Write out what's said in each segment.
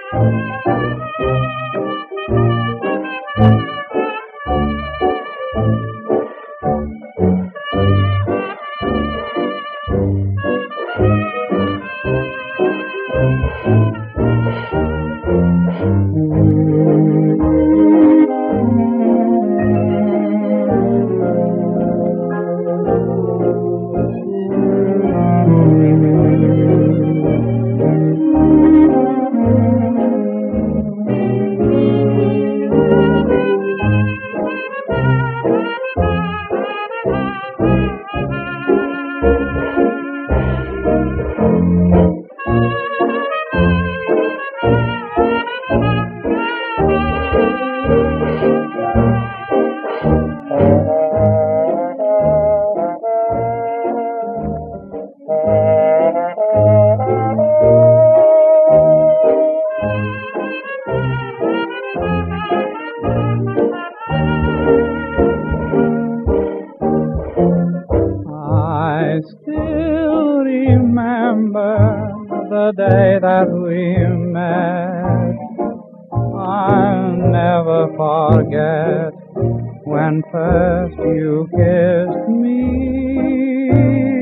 I still remember the day that we met. I'll never forget when first you kissed me.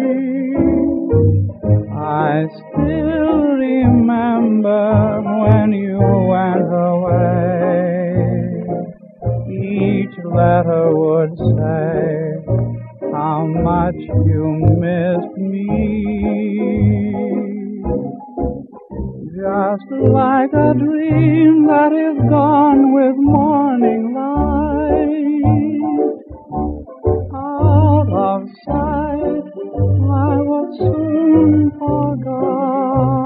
I still remember when you went away. Each letter would say how much you missed me. Just like a dream that is gone with morning light. Out of sight, I was soon forgot.